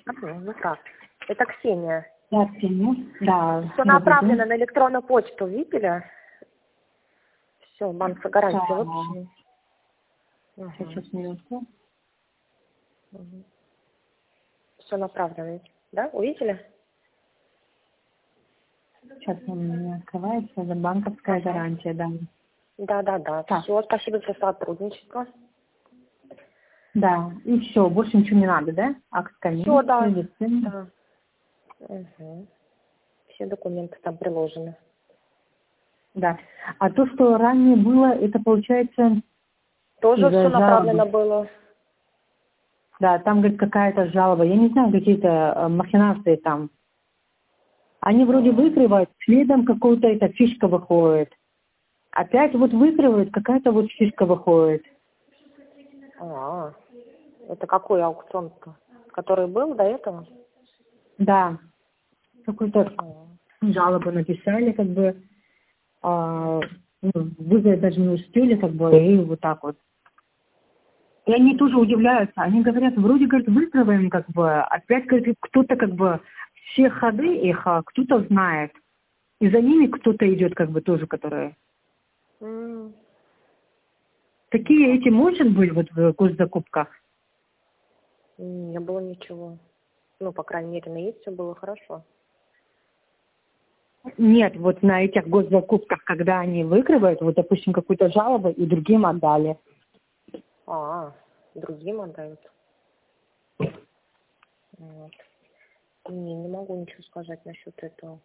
Ну так. Это Ксения. Да, Ксения. Да. Все направлено на электронную почту, видели? Все, банк по гарантии выпущен. Сейчас минутку. Все направлено, да? Увидели? Сейчас у меня открывается, это банковская гарантия, да. Да. Так. Все, спасибо за сотрудничество. Да, и все, больше ничего не надо, да? Акт комиссии, Все, да. лицензия. Все документы там приложены. Да. А то, что ранее было, это получается... Тоже все направлено жалобы. было. Да, там, говорит, какая-то жалоба. Я не знаю, какие-то махинации там. Они вроде выкрывают, следом какая-то эта фишка выходит. Опять вот выкрывают, какая-то вот фишка выходит. Это какой аукцион-то? Который был до этого? Да. Какую-то жалобу написали, как бы. Вызвать даже не успели, как бы, и вот так вот. И они тоже удивляются. Они говорят, вроде, говорят, выкрываем, как бы, опять, говорит, кто-то, как бы, все ходы их, кто-то знает. И за ними кто-то идет, как бы, тоже, которые... Такие эти, может быть, вот в госзакупках? Не было ничего. Ну, по крайней мере, на есть все было хорошо. Нет, вот на этих госзакупках, когда они выкрывают, вот, допустим, какую-то жалобу и другим отдали. Другим отдают. Вот. Не могу ничего сказать насчет этого.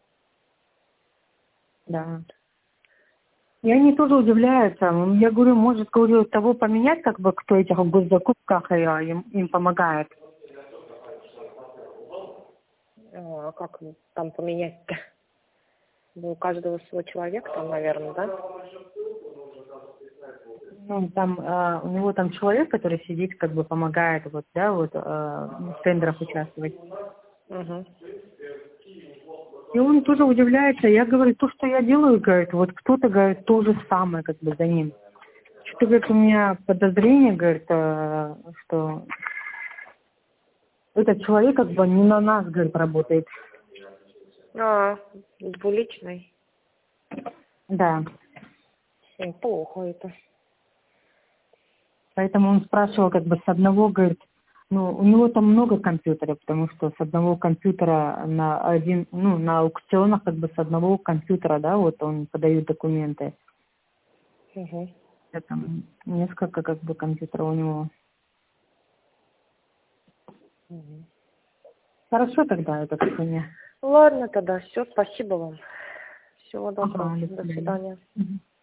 Да. И они тоже удивляются. Я говорю, может, говорю, того поменять, как бы, кто этих в госзакупках им помогает. А как там поменять-то? У каждого свой человек там, наверное, да? Ну, там, у него там человек, который сидит, как бы помогает, вот, да, вот, в тендерах участвовать. И он тоже удивляется. Я говорю, то, что я делаю, говорит, вот кто-то, говорит, то же самое, как бы, за ним. Что-то, говорит, у меня подозрение, говорит, что этот человек, как бы, не на нас, говорит, работает. Двуличный. Да. Плохо это. Поэтому он спрашивал, как бы, с одного, говорит, ну, у него там много компьютеров, потому что с одного компьютера на один, ну, на аукционах, как бы, с одного компьютера, да, вот он подает документы. Там несколько, как бы, компьютеров у него. Хорошо тогда, это мне. Ладно тогда, все, спасибо вам. Всего доброго. Ага, До свидания.